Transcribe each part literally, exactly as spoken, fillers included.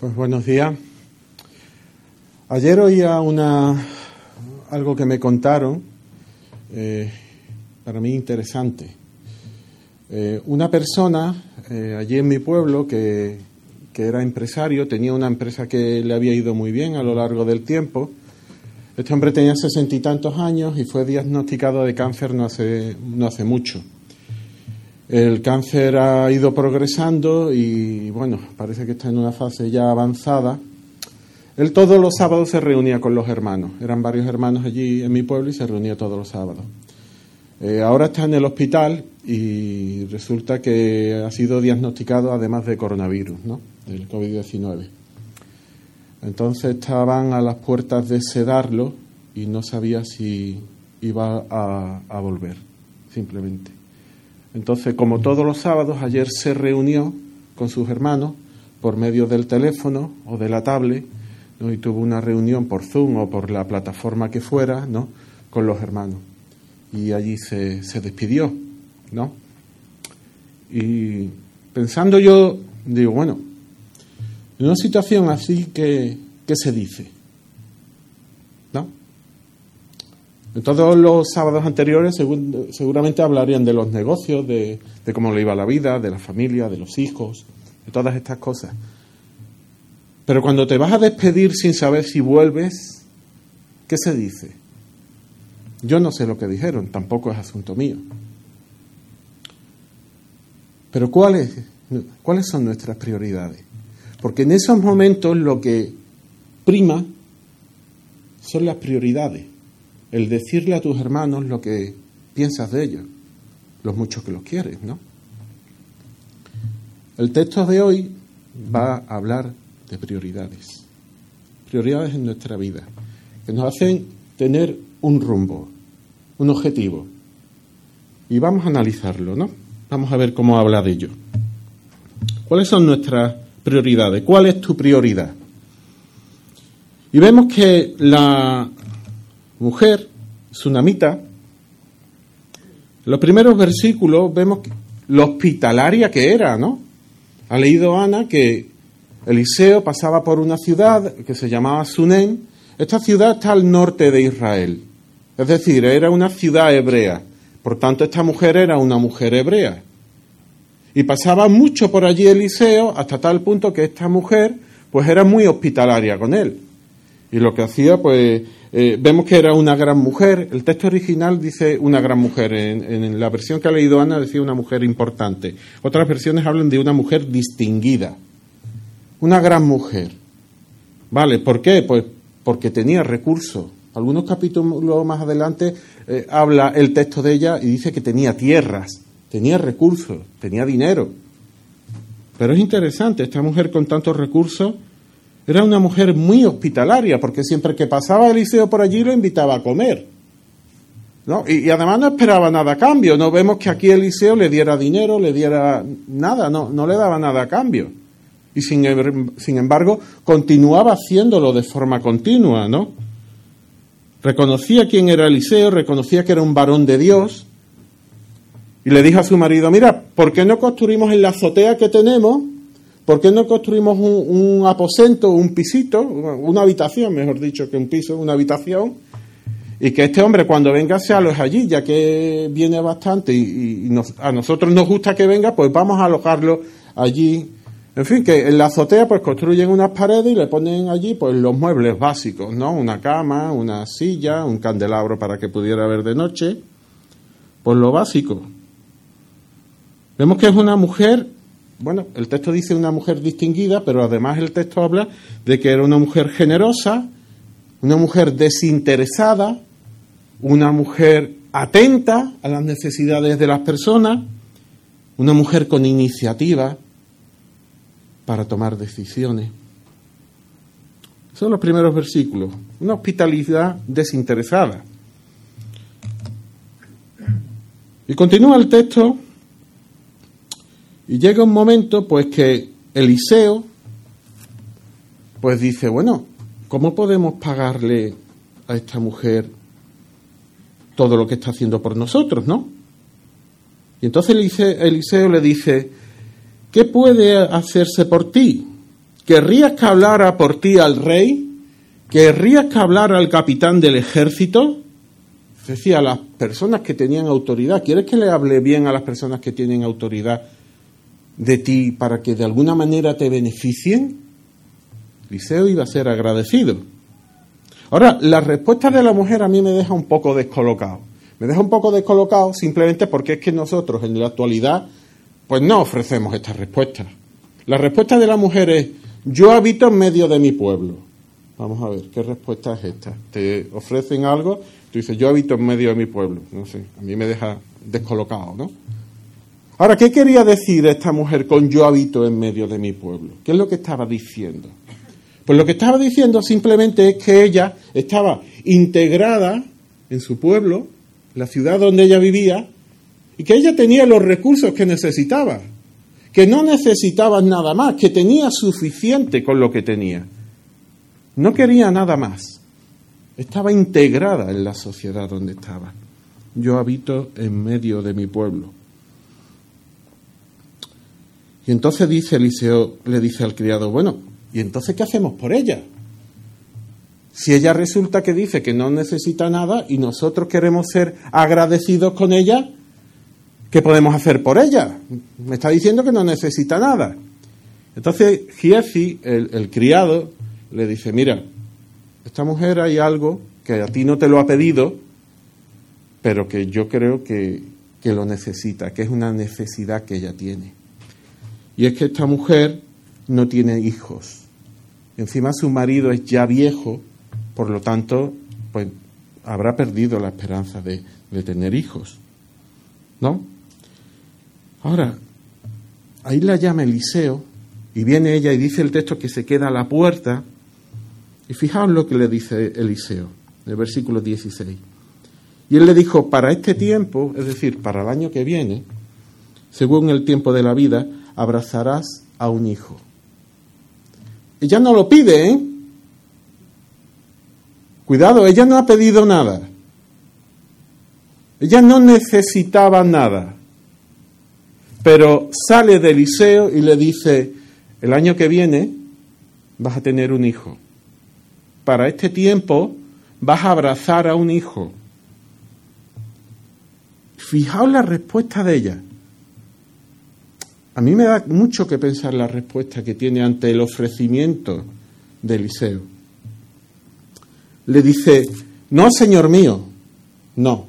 Pues buenos días. Ayer oía una algo que me contaron, eh, para mí interesante. Eh, una persona eh, allí en mi pueblo que, que era empresario, tenía una empresa que le había ido muy bien a lo largo del tiempo. Este hombre tenía sesenta y tantos años y fue diagnosticado de cáncer no hace, no hace mucho. El cáncer ha ido progresando y, bueno, parece que está en una fase ya avanzada. Él todos los sábados se reunía con los hermanos. Eran varios hermanos allí en mi pueblo y se reunía todos los sábados. Eh, ahora está en el hospital y resulta que ha sido diagnosticado además de coronavirus, ¿no? Del covid diecinueve. Entonces estaban a las puertas de sedarlo y no sabía si iba a, a volver, simplemente. Entonces, como todos los sábados, ayer se reunió con sus hermanos por medio del teléfono o de la tablet, ¿no? Y tuvo una reunión por Zoom o por la plataforma que fuera, ¿no? Con los hermanos. Y allí se, se despidió, ¿no? Y pensando yo, digo, bueno, en una situación así, ¿qué, qué se dice? ¿No? En todos los sábados anteriores segur, seguramente hablarían de los negocios, de, de cómo le iba la vida, de la familia, de los hijos, de todas estas cosas. Pero cuando te vas a despedir sin saber si vuelves, ¿qué se dice? Yo no sé lo que dijeron, tampoco es asunto mío. Pero ¿cuáles, cuáles son nuestras prioridades? Porque en esos momentos lo que prima son las prioridades. El decirle a tus hermanos lo que piensas de ellos, los muchos que los quieres, ¿no? El texto de hoy va a hablar de prioridades. Prioridades en nuestra vida, que nos hacen tener un rumbo, un objetivo. Y vamos a analizarlo, ¿no? Vamos a ver cómo habla de ello. ¿Cuáles son nuestras prioridades? ¿Cuál es tu prioridad? Y vemos que la mujer tsunamita, en los primeros versículos vemos lo hospitalaria que era, ¿no? Ha leído Ana que Eliseo pasaba por una ciudad que se llamaba Sunem. Esta ciudad está al norte de Israel, es decir, era una ciudad hebrea. Por tanto, esta mujer era una mujer hebrea. Y pasaba mucho por allí Eliseo hasta tal punto que esta mujer pues era muy hospitalaria con él. Y lo que hacía, pues, eh, vemos que era una gran mujer. El texto original dice una gran mujer. En, en la versión que ha leído Ana decía una mujer importante. Otras versiones hablan de una mujer distinguida. Una gran mujer. ¿Vale? ¿Por qué? Pues porque tenía recursos. Algunos capítulos más adelante eh, habla el texto de ella y dice que tenía tierras, tenía recursos, tenía dinero. Pero es interesante, esta mujer con tantos recursos era una mujer muy hospitalaria, porque siempre que pasaba Eliseo por allí lo invitaba a comer, ¿no? Y, y además no esperaba nada a cambio. No vemos que aquí Eliseo le diera dinero, le diera nada, no, no le daba nada a cambio. Y sin, sin embargo continuaba haciéndolo de forma continua, ¿no? Reconocía quién era Eliseo, reconocía que era un varón de Dios, y le dijo a su marido, mira, ¿por qué no construimos en la azotea que tenemos? ¿Por qué no construimos un, un aposento, un pisito, una habitación, mejor dicho que un piso, una habitación? Y que este hombre cuando venga se aloje allí, ya que viene bastante y, y nos, a nosotros nos gusta que venga, pues vamos a alojarlo allí. En fin, que en la azotea pues construyen unas paredes y le ponen allí pues los muebles básicos, ¿no? Una cama, una silla, un candelabro para que pudiera ver de noche, pues lo básico. Vemos que es una mujer, bueno, el texto dice una mujer distinguida, pero además el texto habla de que era una mujer generosa, una mujer desinteresada, una mujer atenta a las necesidades de las personas, una mujer con iniciativa para tomar decisiones. Son los primeros versículos. Una hospitalidad desinteresada. Y continúa el texto y llega un momento pues que Eliseo pues dice, bueno, ¿cómo podemos pagarle a esta mujer todo lo que está haciendo por nosotros, no? Y entonces Eliseo le dice, ¿qué puede hacerse por ti? ¿querrías que hablara por ti al rey? ¿Querrías que hablara al capitán del ejército? Es decir, a las personas que tenían autoridad. ¿Quieres que le hable bien a las personas que tienen autoridad de ti para que de alguna manera te beneficien? Eliseo iba a ser agradecido. Ahora, la respuesta de la mujer a mí me deja un poco descolocado. Me deja un poco descolocado simplemente porque es que nosotros en la actualidad pues no ofrecemos esta respuesta. La respuesta de la mujer es: yo habito en medio de mi pueblo. Vamos a ver, ¿qué respuesta es esta? Te ofrecen algo, tú dices, yo habito en medio de mi pueblo. No sé, a mí me deja descolocado, ¿no? Ahora, ¿qué quería decir esta mujer con yo habito en medio de mi pueblo? ¿Qué es lo que estaba diciendo? Pues lo que estaba diciendo simplemente es que ella estaba integrada en su pueblo, la ciudad donde ella vivía, y que ella tenía los recursos que necesitaba, que no necesitaba nada más, que tenía suficiente con lo que tenía. No quería nada más. Estaba integrada en la sociedad donde estaba. Yo habito en medio de mi pueblo. Y entonces dice Eliseo, le dice al criado, bueno, ¿y entonces qué hacemos por ella? Si ella resulta que dice que no necesita nada y nosotros queremos ser agradecidos con ella, ¿qué podemos hacer por ella? Me está diciendo que no necesita nada. Entonces Giezi, el, el criado, le dice, mira, esta mujer hay algo que a ti no te lo ha pedido, pero que yo creo que, que lo necesita, que es una necesidad que ella tiene. Y es que esta mujer no tiene hijos. Encima su marido es ya viejo, por lo tanto, pues habrá perdido la esperanza de, de tener hijos, ¿no? Ahora, ahí la llama Eliseo, y viene ella y dice el texto que se queda a la puerta, y fijaos lo que le dice Eliseo, en el versículo dieciséis. Y él le dijo, para este tiempo, es decir, para el año que viene, según el tiempo de la vida, abrazarás a un hijo. Ella no lo pide, ¿eh? Cuidado, ella no ha pedido nada. Ella no necesitaba nada. Pero sale de Eliseo y le dice, el año que viene vas a tener un hijo. Para este tiempo vas a abrazar a un hijo. Fijaos la respuesta de ella. A mí me da mucho que pensar la respuesta que tiene ante el ofrecimiento de Eliseo. Le dice, no, señor mío, no.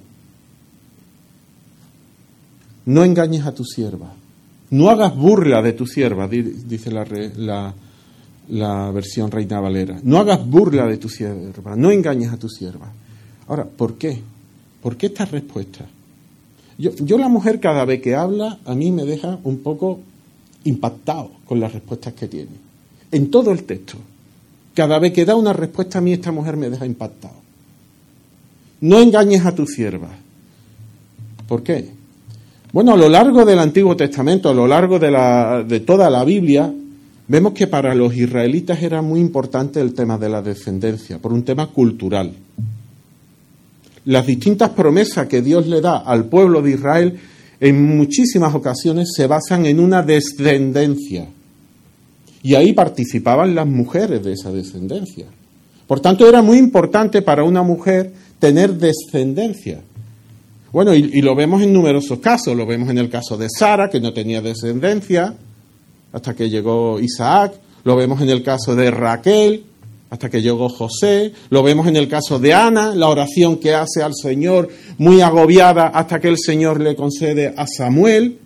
No engañes a tu sierva. No hagas burla de tu sierva, dice la, la, la versión Reina Valera. No hagas burla de tu sierva, no engañes a tu sierva. Ahora, ¿por qué? ¿Por qué esta respuesta? Yo, yo la mujer cada vez que habla, a mí me deja un poco impactado con las respuestas que tiene. En todo el texto. Cada vez que da una respuesta a mí, esta mujer me deja impactado. No engañes a tu sierva. ¿Por qué? Bueno, a lo largo del Antiguo Testamento, a lo largo de, la, de toda la Biblia, vemos que para los israelitas era muy importante el tema de la descendencia, por un tema cultural. Las distintas promesas que Dios le da al pueblo de Israel en muchísimas ocasiones se basan en una descendencia. Y ahí participaban las mujeres de esa descendencia. Por tanto, era muy importante para una mujer tener descendencia. Bueno, y, y lo vemos en numerosos casos. Lo vemos en el caso de Sara, que no tenía descendencia, hasta que llegó Isaac. Lo vemos en el caso de Raquel, hasta que llegó José. Lo vemos en el caso de Ana, la oración que hace al Señor, muy agobiada, hasta que el Señor le concede a Samuel.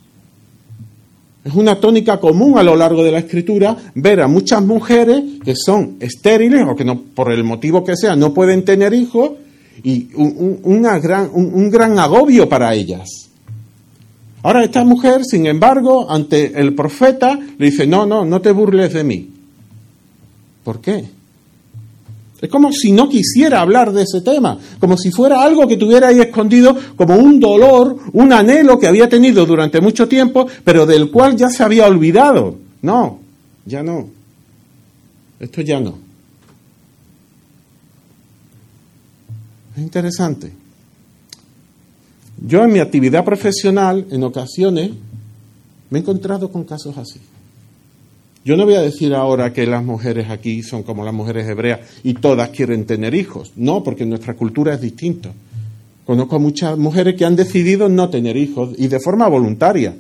Es una tónica común a lo largo de la Escritura ver a muchas mujeres que son estériles o que no, por el motivo que sea, no pueden tener hijos, y un, un, una gran, un, un gran agobio para ellas. Ahora esta mujer, sin embargo, ante el profeta, le dice, no, no, no te burles de mí. ¿Por qué? Es como si no quisiera hablar de ese tema, como si fuera algo que tuviera ahí escondido, como un dolor, un anhelo que había tenido durante mucho tiempo, pero del cual ya se había olvidado. No, ya no. Esto ya no. Es interesante. Yo en mi actividad profesional, en ocasiones, me he encontrado con casos así. Yo no voy a decir ahora que las mujeres aquí son como las mujeres hebreas y todas quieren tener hijos. No, porque nuestra cultura es distinta. Conozco a muchas mujeres que han decidido no tener hijos y de forma voluntaria.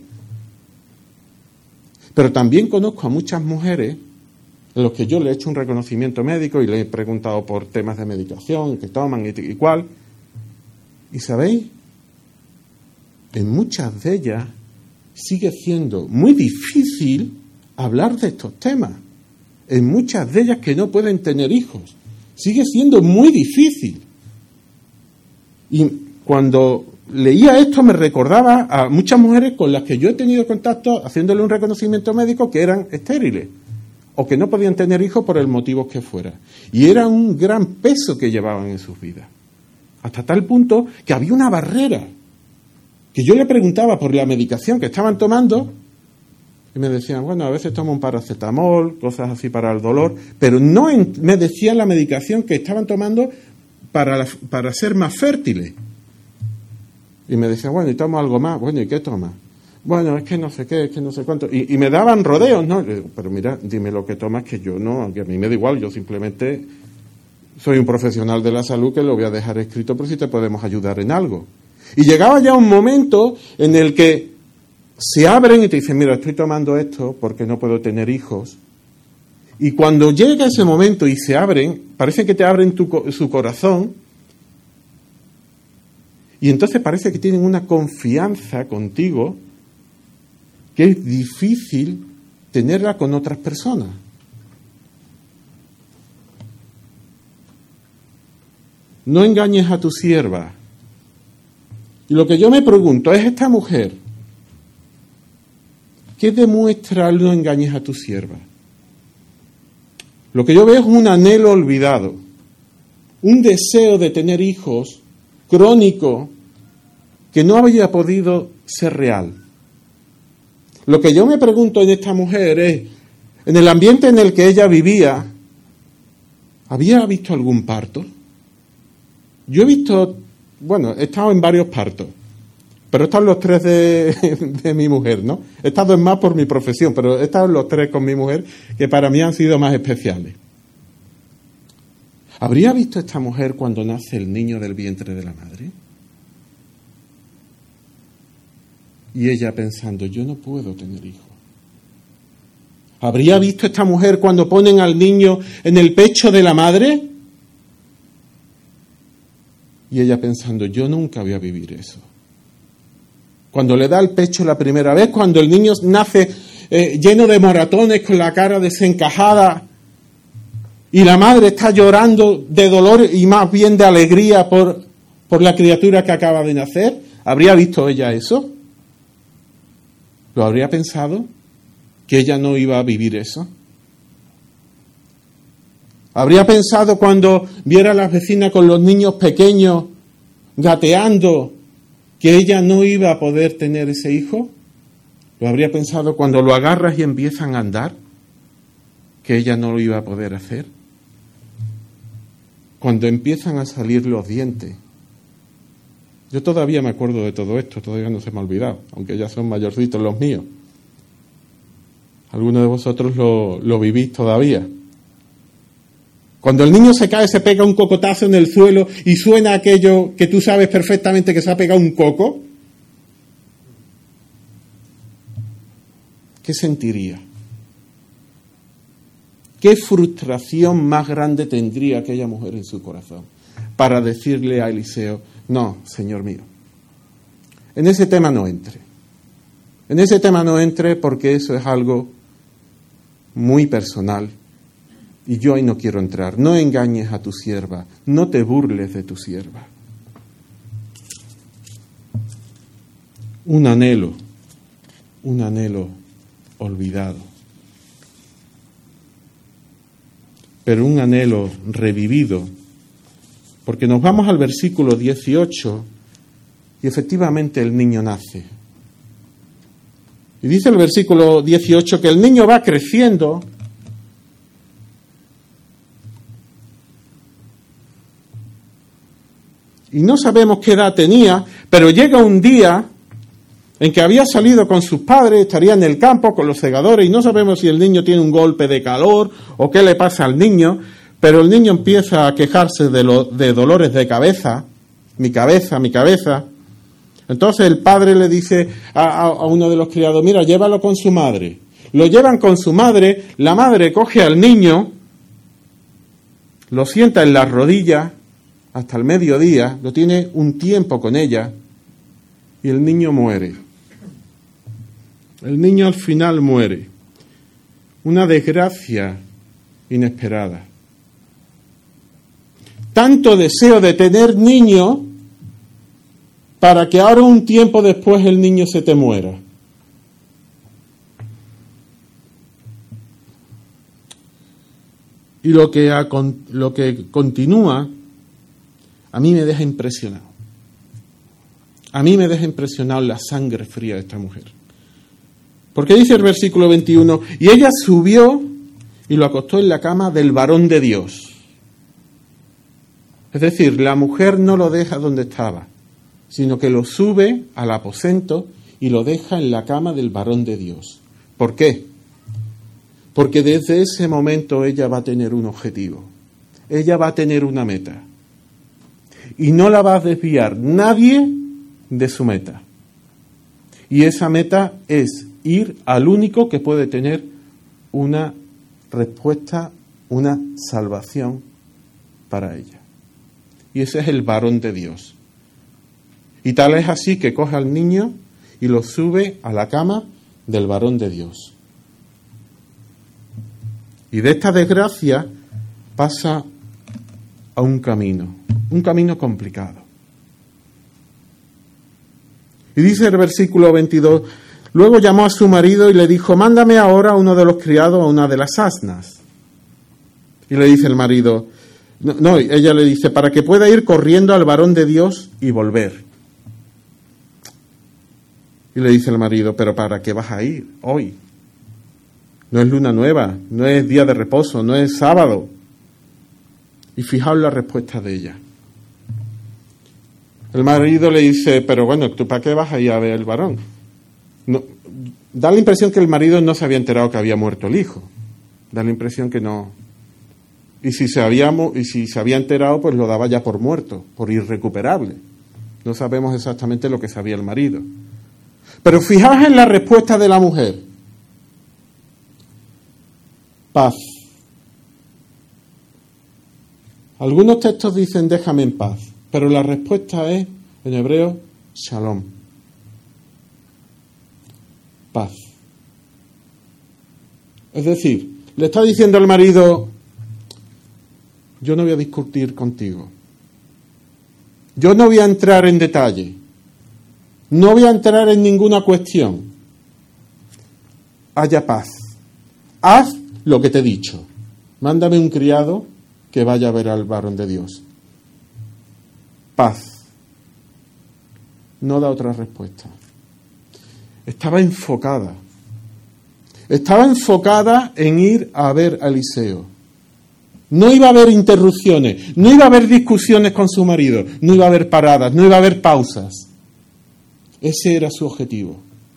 Pero también conozco a muchas mujeres a los que yo le he hecho un reconocimiento médico y le he preguntado por temas de medicación que toman y, y cuál. ¿Y sabéis? En muchas de ellas sigue siendo muy difícil hablar de estos temas. En muchas de ellas que no pueden tener hijos. Sigue siendo muy difícil. Y cuando leía esto me recordaba a muchas mujeres con las que yo he tenido contacto haciéndole un reconocimiento médico que eran estériles o que no podían tener hijos por el motivo que fuera. Y era un gran peso que llevaban en sus vidas. Hasta tal punto que había una barrera. Que yo le preguntaba por la medicación que estaban tomando y me decían, bueno, a veces tomo un paracetamol, cosas así para el dolor, pero no en, me decían la medicación que estaban tomando para, la, para ser más fértiles. Y me decían, bueno, y tomo algo más. Bueno, ¿y qué tomas? Bueno, es que no sé qué, es que no sé cuánto. Y, y me daban rodeos, ¿no? Digo, pero mira, dime lo que tomas, que yo no, que a mí me da igual, yo simplemente soy un profesional de la salud que lo voy a dejar escrito por si te podemos ayudar en algo. Y llegaba ya un momento en el que se abren y te dicen, mira, estoy tomando esto porque no puedo tener hijos. Y cuando llega ese momento y se abren, parece que te abren tu, su corazón y entonces parece que tienen una confianza contigo que es difícil tenerla con otras personas. No engañes a tu sierva. Y lo que yo me pregunto es, esta mujer, ¿qué demuestra el no engañes a tu sierva? Lo que yo veo es un anhelo olvidado, un deseo de tener hijos crónico que no había podido ser real. Lo que yo me pregunto en esta mujer es, en el ambiente en el que ella vivía, ¿había visto algún parto? Yo he visto, bueno, he estado en varios partos, pero he estado en los tres de, de mi mujer, ¿no? He estado en más por mi profesión, pero he estado en los tres con mi mujer, que para mí han sido más especiales. ¿Habría visto esta mujer cuando nace el niño del vientre de la madre? Y ella pensando, yo no puedo tener hijos. ¿Habría visto esta mujer cuando ponen al niño en el pecho de la madre? Y ella pensando, yo nunca voy a vivir eso. Cuando le da el pecho la primera vez, cuando el niño nace eh, lleno de moratones, con la cara desencajada, y la madre está llorando de dolor y más bien de alegría por, por la criatura que acaba de nacer, ¿habría visto ella eso? ¿Lo habría pensado? ¿Que ella no iba a vivir eso? ¿Habría pensado cuando viera a las vecinas con los niños pequeños gateando que ella no iba a poder tener ese hijo? ¿Lo habría pensado cuando lo agarras y empiezan a andar que ella no lo iba a poder hacer? Cuando empiezan a salir los dientes. Yo todavía me acuerdo de todo esto, todavía no se me ha olvidado, aunque ya son mayorcitos los míos. Algunos de vosotros lo, lo vivís todavía. Cuando el niño se cae, se pega un cocotazo en el suelo y suena aquello que tú sabes perfectamente que se ha pegado un coco. ¿Qué sentiría? ¿Qué frustración más grande tendría aquella mujer en su corazón para decirle a Eliseo, no, Señor mío, en ese tema no entre. En ese tema no entre porque eso es algo muy personal. Y yo ahí no quiero entrar. No engañes a tu sierva. No te burles de tu sierva. Un anhelo. Un anhelo olvidado. Pero un anhelo revivido. Porque nos vamos al versículo dieciocho y efectivamente el niño nace. Y dice el versículo dieciocho que el niño va creciendo. Y no sabemos qué edad tenía, pero llega un día en que había salido con sus padres, estaría en el campo con los segadores y no sabemos si el niño tiene un golpe de calor o qué le pasa al niño, pero el niño empieza a quejarse de, lo, de dolores de cabeza, mi cabeza, mi cabeza. Entonces el padre le dice a, a, a uno de los criados, mira, llévalo con su madre. Lo llevan con su madre, la madre coge al niño, lo sienta en las rodillas hasta el mediodía, lo tiene un tiempo con ella y el niño muere. El niño al final muere. Una desgracia inesperada. Tanto deseo de tener niño para que ahora un tiempo después el niño se te muera. Y lo que, ha, lo que continúa, a mí me deja impresionado. A mí me deja impresionado la sangre fría de esta mujer. Porque dice el versículo veintiuno, y ella subió y lo acostó en la cama del varón de Dios. Es decir, la mujer no lo deja donde estaba, sino que lo sube al aposento y lo deja en la cama del varón de Dios. ¿Por qué? Porque desde ese momento ella va a tener un objetivo. Ella va a tener una meta. Y no la va a desviar nadie de su meta. Y esa meta es ir al único que puede tener una respuesta, una salvación para ella. Y ese es el varón de Dios. Y tal es así que coge al niño y lo sube a la cama del varón de Dios. Y de esta desgracia pasa a un camino, un camino complicado. Y dice el versículo veintidós, luego llamó a su marido y le dijo, mándame ahora a uno de los criados a una de las asnas. Y le dice el marido, no, no, ella le dice, para que pueda ir corriendo al varón de Dios y volver. Y le dice el marido, pero ¿para qué vas a ir hoy? No es luna nueva, no es día de reposo, no es sábado. Y fijaos la respuesta de ella. El marido le dice, pero bueno, ¿tú para qué vas a ir a ver al varón? No, da la impresión que el marido no se había enterado que había muerto el hijo. Da la impresión que no. Y si se había, y si se había enterado, pues lo daba ya por muerto, por irrecuperable. No sabemos exactamente lo que sabía el marido. Pero fijaos en la respuesta de la mujer. Paz. Algunos textos dicen déjame en paz, pero la respuesta es, en hebreo, shalom. Paz. Es decir, le está diciendo al marido, yo no voy a discutir contigo. Yo no voy a entrar en detalle. No voy a entrar en ninguna cuestión. Haya paz. Haz lo que te he dicho. Mándame un criado que vaya a ver al varón de Dios. Paz. No da otra respuesta. Estaba enfocada. Estaba enfocada en ir a ver a Eliseo. No iba a haber interrupciones, no iba a haber discusiones con su marido, no iba a haber paradas, no iba a haber pausas. Ese era su objetivo.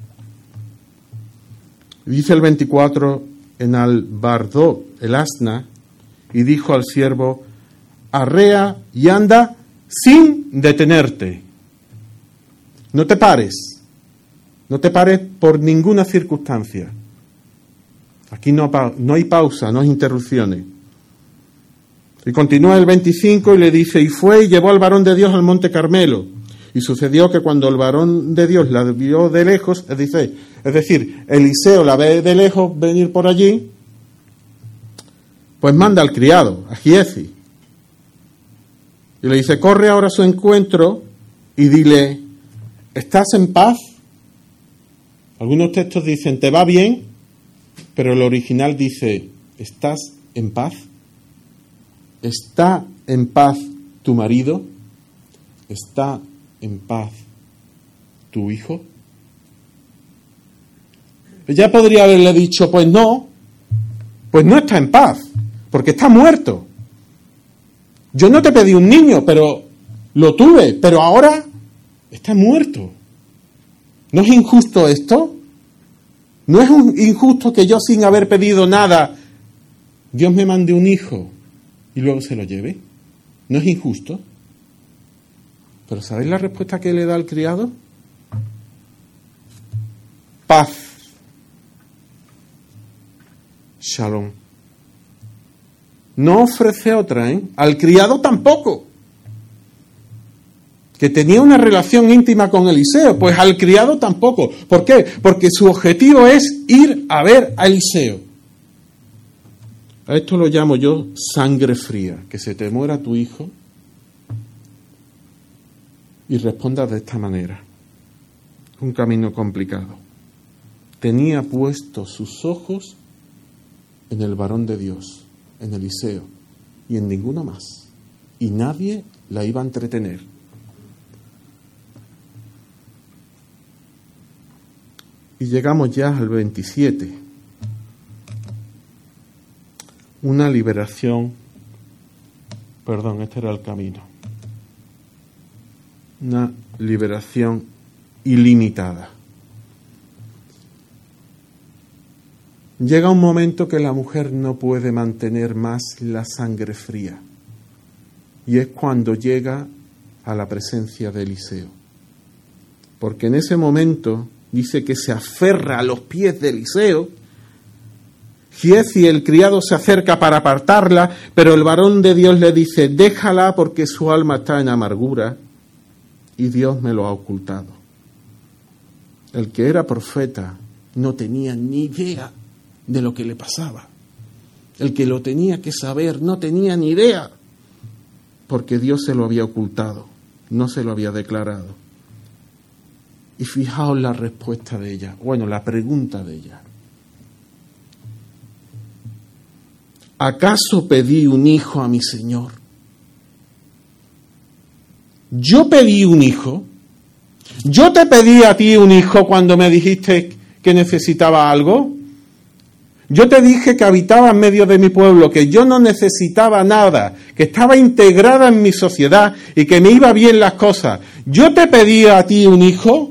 Dice el veinticuatro, en Al-Bardó, el asna, y dijo al siervo, arrea y anda sin detenerte. No te pares, no te pares por ninguna circunstancia. Aquí no, no hay pausa, no hay interrupciones. Y continúa el veinticinco y le dice, y fue y llevó al varón de Dios al monte Carmelo. Y sucedió que cuando el varón de Dios la vio de lejos, es decir, es decir, Eliseo la ve de lejos venir por allí, pues manda al criado, a Giezi. Y le dice, corre ahora a su encuentro y dile, ¿estás en paz? Algunos textos dicen, ¿te va bien? Pero el original dice, ¿estás en paz? ¿Está en paz tu marido? ¿Está en paz tu hijo? Ella podría haberle dicho, pues no, pues no está en paz, porque está muerto. Yo no te pedí un niño, pero lo tuve, pero ahora está muerto. ¿No es injusto esto? ¿No es un injusto que yo, sin haber pedido nada, Dios me mande un hijo y luego se lo lleve? ¿No es injusto? Pero ¿sabéis la respuesta que le da al criado? Paz. Shalom. No ofrece otra, ¿eh? Al criado tampoco. Que tenía una relación íntima con Eliseo, pues al criado tampoco. ¿Por qué? Porque su objetivo es ir a ver a Eliseo. A esto lo llamo yo sangre fría, que se te muera tu hijo y respondas de esta manera. Un camino complicado. Tenía puestos sus ojos en el varón de Dios, en Eliseo, y en ninguno más. Y nadie la iba a entretener. Y llegamos ya al veintisiete. Una liberación, perdón, este era el camino. Una liberación ilimitada. Llega un momento que la mujer no puede mantener más la sangre fría. Y es cuando llega a la presencia de Eliseo. Porque en ese momento dice que se aferra a los pies de Eliseo. Giezi, el criado, se acerca para apartarla, pero el varón de Dios le dice: déjala porque su alma está en amargura y Dios me lo ha ocultado. El que era profeta no tenía ni idea de lo que le pasaba. El que lo tenía que saber no tenía ni idea, porque Dios se lo había ocultado, no se lo había declarado. Y fijaos la respuesta de ella, bueno, la pregunta de ella. ¿Acaso pedí un hijo a mi Señor? ¿Yo pedí un hijo? ¿Yo te pedí a ti un hijo cuando me dijiste que necesitaba algo? Yo te dije que habitaba en medio de mi pueblo, que yo no necesitaba nada, que estaba integrada en mi sociedad y que me iba bien las cosas. ¿Yo te pedí a ti un hijo?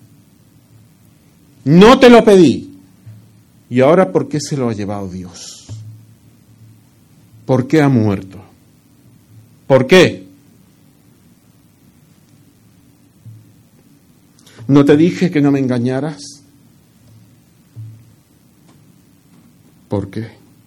No te lo pedí. ¿Y ahora por qué se lo ha llevado Dios? ¿Por qué ha muerto? ¿Por qué? ¿No te dije que no me engañaras? ¿Por qué?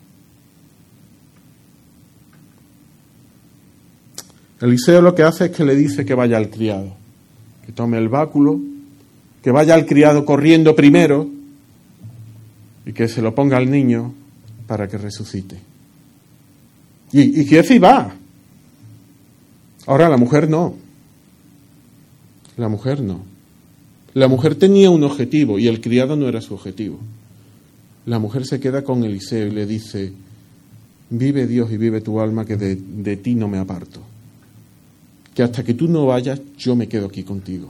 Eliseo lo que hace es que le dice que vaya al criado, que tome el báculo, que vaya al criado corriendo primero y que se lo ponga al niño para que resucite. Y, y Giezi va. Ahora la mujer no. La mujer no. La mujer tenía un objetivo y el criado no era su objetivo. La mujer se queda con Eliseo y le dice: vive Dios y vive tu alma, que de, de ti no me aparto. Que hasta que tú no vayas, yo me quedo aquí contigo.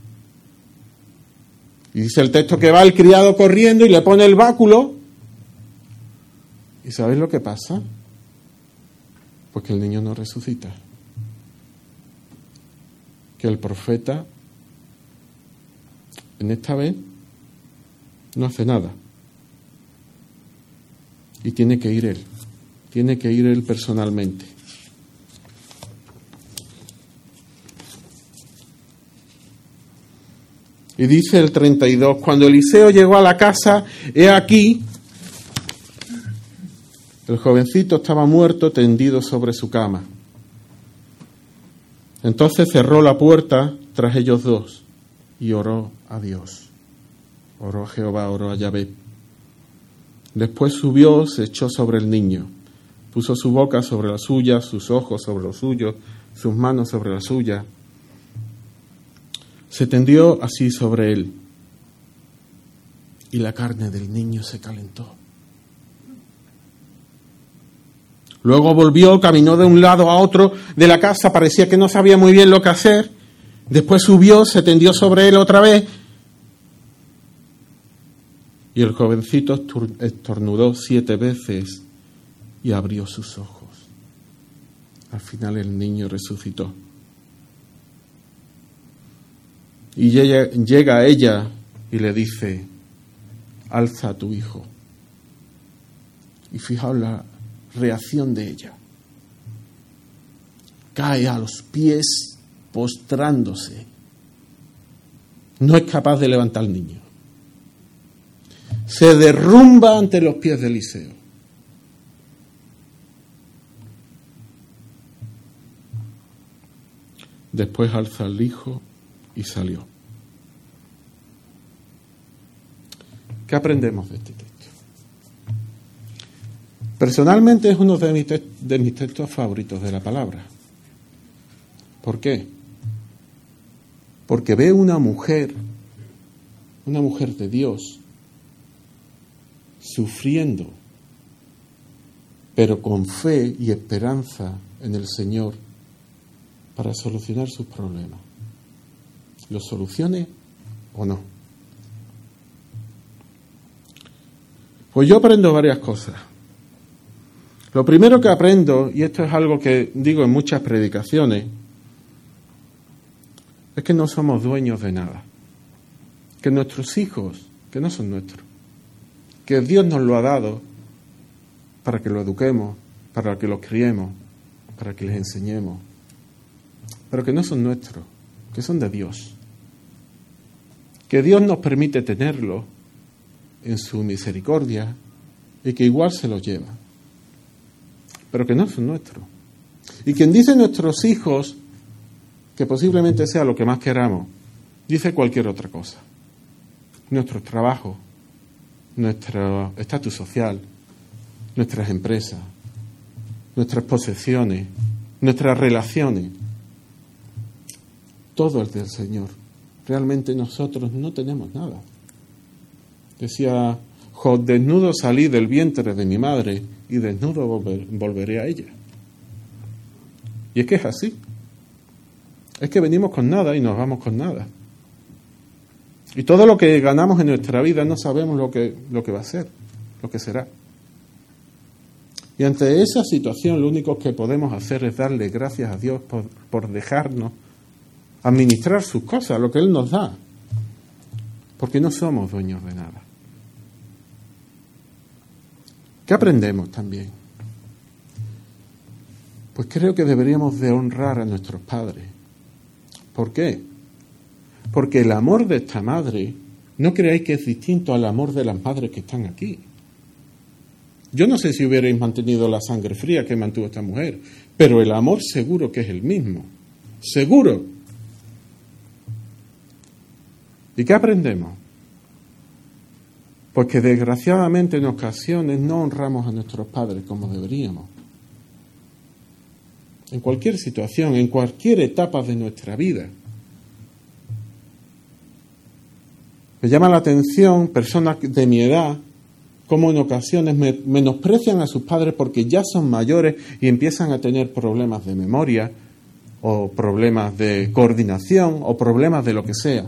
Y dice el texto que va el criado corriendo y le pone el báculo. ¿Y sabéis lo que pasa? Pues que el niño no resucita. Que el profeta, en esta vez, no hace nada. Y tiene que ir él. Tiene que ir él personalmente. Y dice el treinta y dos, cuando Eliseo llegó a la casa, he aquí, el jovencito estaba muerto, tendido sobre su cama. Entonces cerró la puerta tras ellos dos y oró a Dios. Oró a Jehová, oró a Yahvé. Después subió, se echó sobre el niño, puso su boca sobre la suya, sus ojos sobre los suyos, sus manos sobre la suya. Se tendió así sobre él y la carne del niño se calentó. Luego volvió, caminó de un lado a otro de la casa, parecía que no sabía muy bien lo que hacer. Después subió, se tendió sobre él otra vez y el jovencito estornudó siete veces y abrió sus ojos. Al final el niño resucitó. Y llega, llega a ella y le dice, alza a tu hijo. Y fijaos la reacción de ella. Cae a los pies postrándose. No es capaz de levantar al niño. Se derrumba ante los pies de Eliseo. Después alza al hijo y salió. ¿Qué aprendemos de este texto? Personalmente es uno de mis, te- de mis textos favoritos de la palabra. ¿Por qué? Porque ve una mujer, una mujer de Dios, sufriendo, pero con fe y esperanza en el Señor para solucionar sus problemas. ¿Los solucione o no? Pues yo aprendo varias cosas. Lo primero que aprendo, y esto es algo que digo en muchas predicaciones, es que no somos dueños de nada. Que nuestros hijos, que no son nuestros, que Dios nos lo ha dado para que lo eduquemos, para que los criemos, para que les enseñemos, pero que no son nuestros, que son de Dios. Que Dios nos permite tenerlos en su misericordia y que igual se los lleva, pero que no son nuestros. Y quien dice nuestros hijos, que posiblemente sea lo que más queramos, dice cualquier otra cosa. Nuestros trabajos, nuestro estatus social, nuestras empresas, nuestras posesiones, nuestras relaciones, todo es del Señor. Realmente nosotros no tenemos nada. Decía Job, desnudo salí del vientre de mi madre y desnudo volver, volveré a ella. Y es que es así. Es que venimos con nada y nos vamos con nada. Y todo lo que ganamos en nuestra vida no sabemos lo que, lo que va a ser, lo que será. Y ante esa situación lo único que podemos hacer es darle gracias a Dios por, por dejarnos administrar sus cosas, lo que Él nos da. Porque no somos dueños de nada. ¿Qué aprendemos también? Pues creo que deberíamos de honrar a nuestros padres. ¿Por qué? Porque el amor de esta madre, no creáis que es distinto al amor de las madres que están aquí. Yo no sé si hubierais mantenido la sangre fría que mantuvo esta mujer, pero el amor seguro que es el mismo. Seguro. ¿Y qué aprendemos? Pues que desgraciadamente en ocasiones no honramos a nuestros padres como deberíamos. En cualquier situación, en cualquier etapa de nuestra vida. Me llama la atención personas de mi edad, cómo en ocasiones me menosprecian a sus padres porque ya son mayores y empiezan a tener problemas de memoria, o problemas de coordinación, o problemas de lo que sea.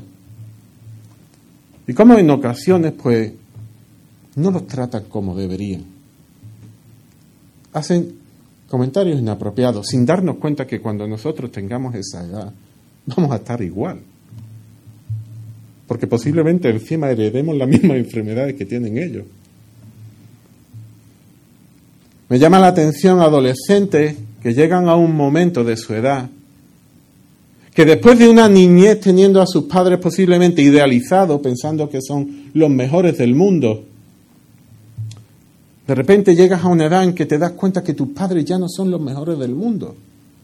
Y cómo en ocasiones, pues, no los tratan como deberían. Hacen comentarios inapropiados, sin darnos cuenta que cuando nosotros tengamos esa edad, vamos a estar igual. Porque posiblemente encima heredemos las mismas enfermedades que tienen ellos. Me llama la atención adolescentes que llegan a un momento de su edad, que después de una niñez teniendo a sus padres posiblemente idealizados, pensando que son los mejores del mundo, de repente llegas a una edad en que te das cuenta que tus padres ya no son los mejores del mundo,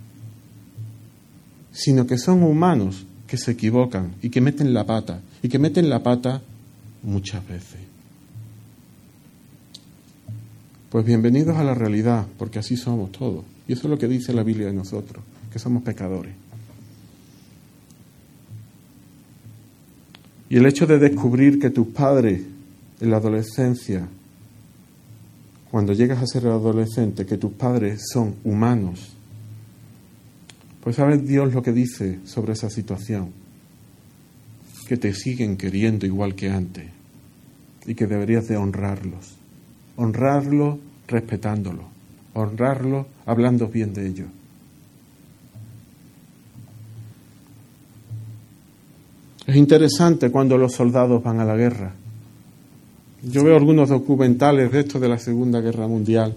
sino que son humanos que se equivocan y que meten la pata, y que meten la pata muchas veces. Pues bienvenidos a la realidad, porque así somos todos. Y eso es lo que dice la Biblia de nosotros, que somos pecadores. Y el hecho de descubrir que tus padres en la adolescencia, cuando llegas a ser adolescente, que tus padres son humanos, pues sabe Dios lo que dice sobre esa situación, que te siguen queriendo igual que antes y que deberías de honrarlos, honrarlos respetándolos, honrarlos hablando bien de ellos. Es interesante cuando los soldados van a la guerra. Yo veo algunos documentales de esto de la Segunda Guerra Mundial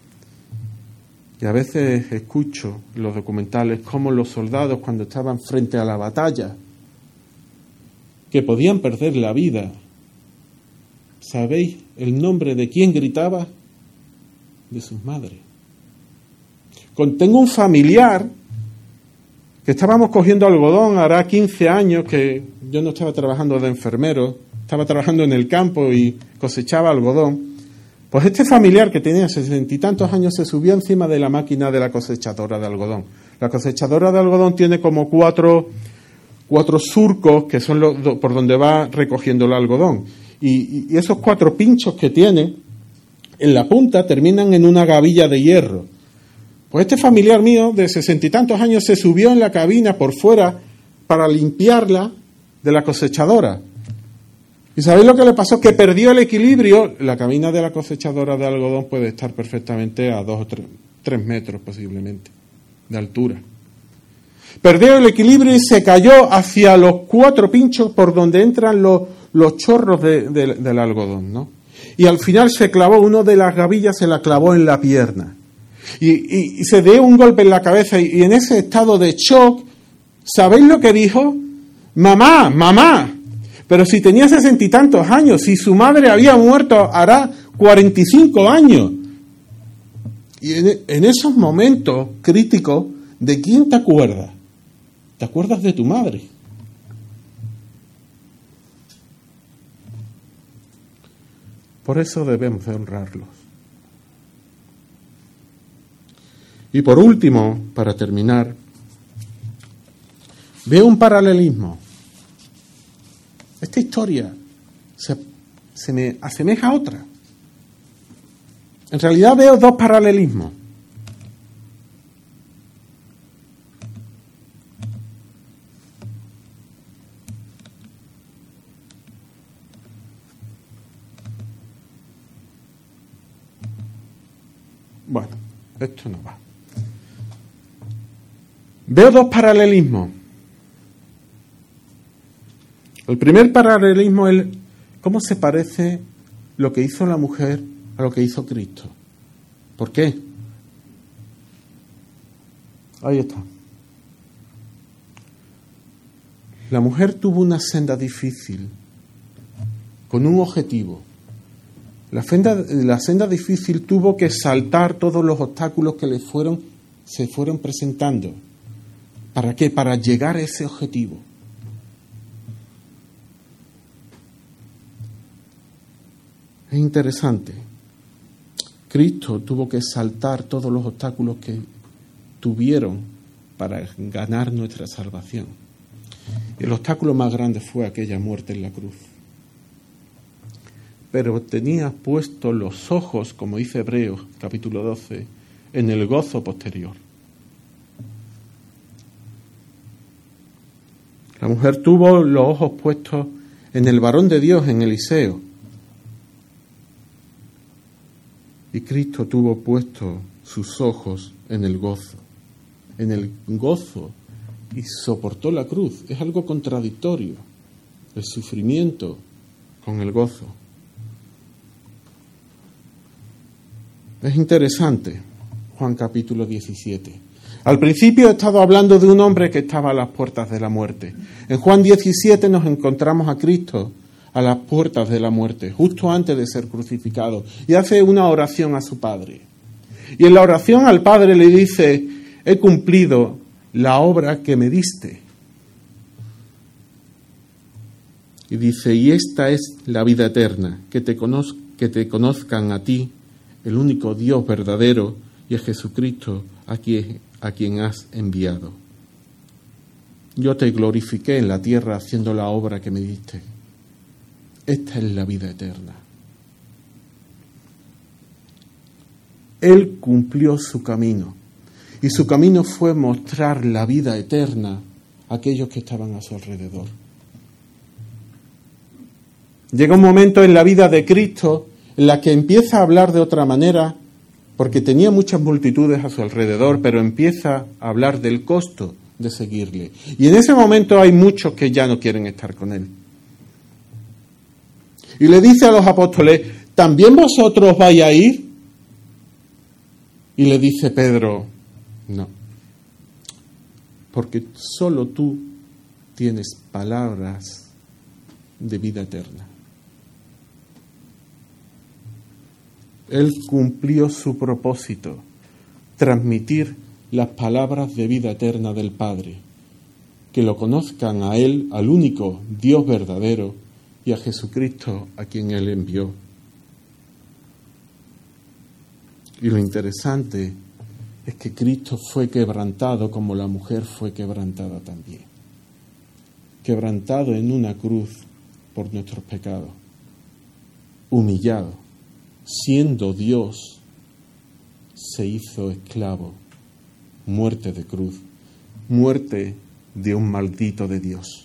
y a veces escucho en los documentales cómo los soldados, cuando estaban frente a la batalla, que podían perder la vida, ¿sabéis el nombre de quién gritaba? De sus madres. Tengo un familiar que estábamos cogiendo algodón, hará quince años que yo no estaba trabajando de enfermero, estaba trabajando en el campo y cosechaba algodón. Pues este familiar, que tenía sesenta y tantos años, se subió encima de la máquina de la cosechadora de algodón. La cosechadora de algodón tiene como cuatro, cuatro surcos que son los por donde va recogiendo el algodón. Y, y esos cuatro pinchos que tiene en la punta terminan en una gavilla de hierro. Pues este familiar mío de sesenta y tantos años se subió en la cabina por fuera para limpiarla de la cosechadora. ¿Y sabéis lo que le pasó? Que perdió el equilibrio. La cabina de la cosechadora de algodón puede estar perfectamente a dos o tres, tres metros posiblemente de altura. Perdió el equilibrio y se cayó hacia los cuatro pinchos por donde entran los, los chorros de, de, del algodón, ¿no? Y al final se clavó, uno de las gavillas se la clavó en la pierna. Y, y, y se dio un golpe en la cabeza y, y en ese estado de shock, ¿sabéis lo que dijo? Mamá, mamá. Pero si tenía sesenta y tantos años, si su madre había muerto hará cuarenta y cinco años. Y en, en esos momentos críticos, ¿de quién te acuerdas? ¿Te acuerdas de tu madre? Por eso debemos de honrarlos. Y por último, para terminar, veo un paralelismo. Esta historia se, se me asemeja a otra. En realidad veo dos paralelismos. Bueno, esto no va. Veo dos paralelismos. El primer paralelismo es cómo se parece lo que hizo la mujer a lo que hizo Cristo. ¿Por qué? Ahí está. La mujer tuvo una senda difícil, con un objetivo. La senda, la senda difícil tuvo que saltar todos los obstáculos que le fueron, se fueron presentando. ¿Para qué? Para llegar a ese objetivo. Es interesante. Cristo tuvo que saltar todos los obstáculos que tuvieron para ganar nuestra salvación. El obstáculo más grande fue aquella muerte en la cruz. Pero tenía puestos los ojos, como dice Hebreos capítulo doce, en el gozo posterior. La mujer tuvo los ojos puestos en el varón de Dios, en Eliseo. Y Cristo tuvo puestos sus ojos en el gozo. En el gozo. Y soportó la cruz. Es algo contradictorio. El sufrimiento con el gozo. Es interesante. Juan capítulo diecisiete. Al principio he estado hablando de un hombre que estaba a las puertas de la muerte. En Juan diecisiete nos encontramos a Cristo a las puertas de la muerte, justo antes de ser crucificado, y hace una oración a su Padre. Y en la oración al Padre le dice: he cumplido la obra que me diste. Y dice: y esta es la vida eterna, que te, conoz- que te conozcan a ti, el único Dios verdadero, y a Jesucristo, a quien, a quien has enviado. Yo te glorifiqué en la tierra haciendo la obra que me diste. Esta es la vida eterna. Él cumplió su camino, y su camino fue mostrar la vida eterna a aquellos que estaban a su alrededor. Llega un momento en la vida de Cristo en la que empieza a hablar de otra manera, porque tenía muchas multitudes a su alrededor, pero empieza a hablar del costo de seguirle. Y en ese momento hay muchos que ya no quieren estar con él. Y le dice a los apóstoles, ¿también vosotros vais a ir? Y le dice Pedro, no, porque solo tú tienes palabras de vida eterna. Él cumplió su propósito, transmitir las palabras de vida eterna del Padre, que lo conozcan a Él, al único Dios verdadero, y a Jesucristo a quien Él envió. Y lo interesante es que Cristo fue quebrantado como la mujer fue quebrantada también. Quebrantado en una cruz por nuestros pecados. Humillado. Siendo Dios, se hizo esclavo. Muerte de cruz. Muerte de un maldito de Dios.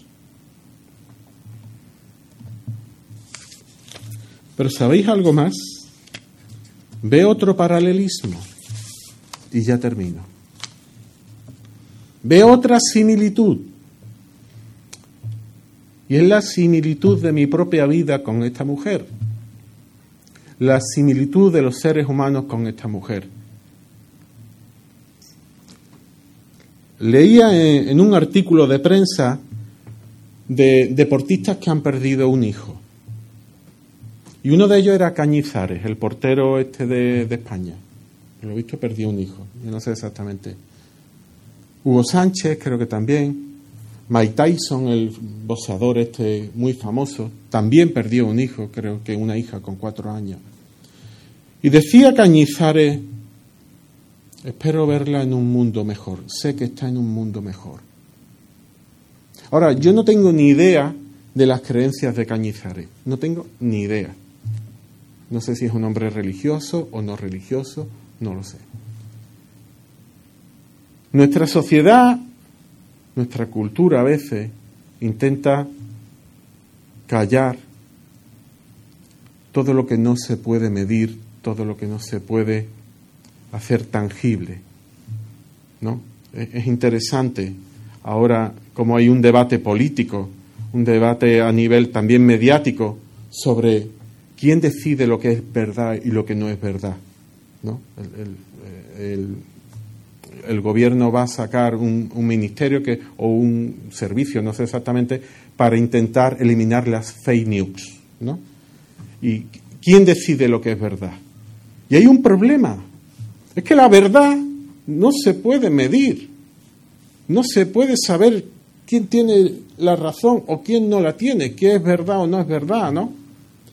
Pero ¿sabéis algo más? Ve otro paralelismo. Y ya termino. Ve otra similitud. Y es la similitud de mi propia vida con esta mujer. La similitud de los seres humanos con esta mujer. Leía en, en un artículo de prensa de deportistas que han perdido un hijo. Y uno de ellos era Cañizares, el portero este de, de España. Lo he visto, perdió un hijo. Yo no sé exactamente. Hugo Sánchez, creo que también. Mike Tyson, el boxeador este muy famoso, también perdió un hijo, creo que una hija con cuatro años. Y decía Cañizares, espero verla en un mundo mejor. Sé que está en un mundo mejor. Ahora, yo no tengo ni idea de las creencias de Cañizares. No tengo ni idea. No sé si es un hombre religioso o no religioso, no lo sé. Nuestra sociedad, nuestra cultura a veces intenta callar todo lo que no se puede medir, todo lo que no se puede hacer tangible, ¿no? Es interesante ahora como hay un debate político, un debate a nivel también mediático sobre quién decide lo que es verdad y lo que no es verdad, ¿no? El, el, el, el gobierno va a sacar un, un ministerio que o un servicio, no sé exactamente, para intentar eliminar las fake news, ¿no? ¿Y quién decide lo que es verdad? Y hay un problema, es que la verdad no se puede medir, no se puede saber quién tiene la razón o quién no la tiene, qué es verdad o no es verdad, ¿no?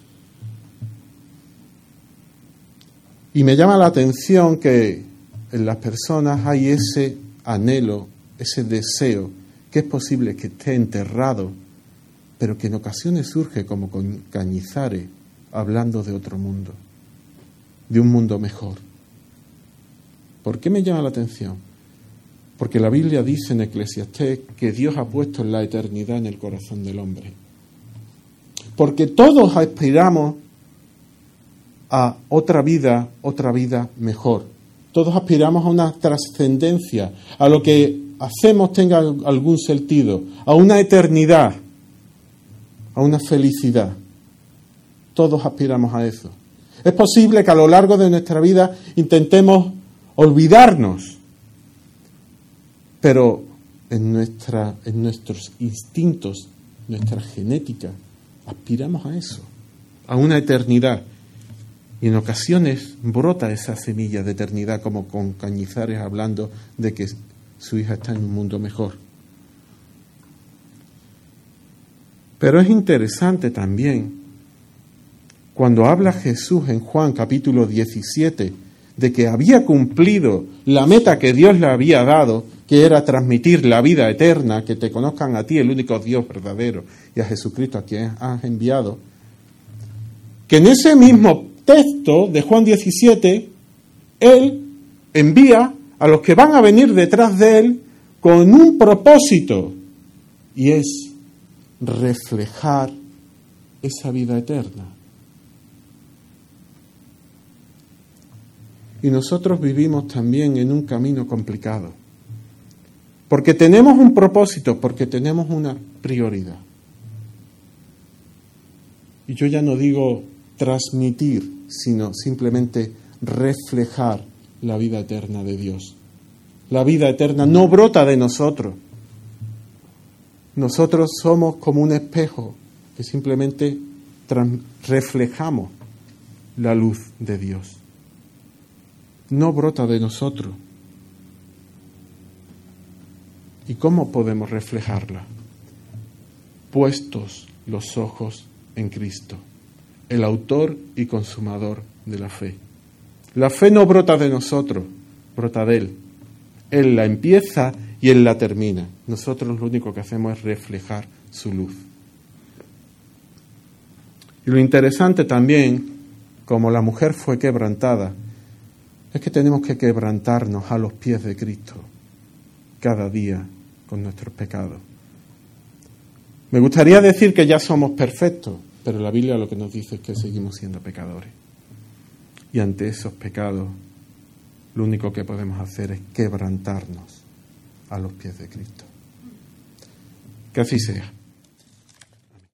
Y me llama la atención que en las personas hay ese anhelo, ese deseo, que es posible que esté enterrado, pero que en ocasiones surge como con Cañizares, hablando de otro mundo, de un mundo mejor. ¿Por qué me llama la atención? Porque la Biblia dice en Eclesiastés que Dios ha puesto la eternidad en el corazón del hombre. Porque todos aspiramos a otra vida, otra vida mejor. Todos aspiramos a una trascendencia, a lo que hacemos tenga algún sentido, a una eternidad, a una felicidad. Todos aspiramos a eso. Es posible que a lo largo de nuestra vida intentemos olvidarnos, pero en, nuestra, en nuestros instintos, nuestra genética, aspiramos a eso, a una eternidad. Y en ocasiones brota esa semilla de eternidad, como con Cañizares hablando de que su hija está en un mundo mejor. Pero es interesante también cuando habla Jesús en Juan capítulo diecisiete de que había cumplido la meta que Dios le había dado, que era transmitir la vida eterna, que te conozcan a ti, el único Dios verdadero, y a Jesucristo a quien has enviado, que en ese mismo texto de Juan diecisiete, Él envía a los que van a venir detrás de Él con un propósito, y es reflejar esa vida eterna. Y nosotros vivimos también en un camino complicado. Porque tenemos un propósito, porque tenemos una prioridad. Y yo ya no digo transmitir, sino simplemente reflejar la vida eterna de Dios. La vida eterna no brota de nosotros. Nosotros somos como un espejo que simplemente trans- reflejamos la luz de Dios. No brota de nosotros. ¿Y cómo podemos reflejarla? Puestos los ojos en Cristo, el autor y consumador de la fe. La fe no brota de nosotros, brota de Él. Él la empieza y Él la termina. Nosotros lo único que hacemos es reflejar su luz. Y lo interesante también, como la mujer fue quebrantada, es que tenemos que quebrantarnos a los pies de Cristo cada día con nuestros pecados. Me gustaría decir que ya somos perfectos, pero la Biblia lo que nos dice es que seguimos siendo pecadores. Y ante esos pecados, lo único que podemos hacer es quebrantarnos a los pies de Cristo. Que así sea.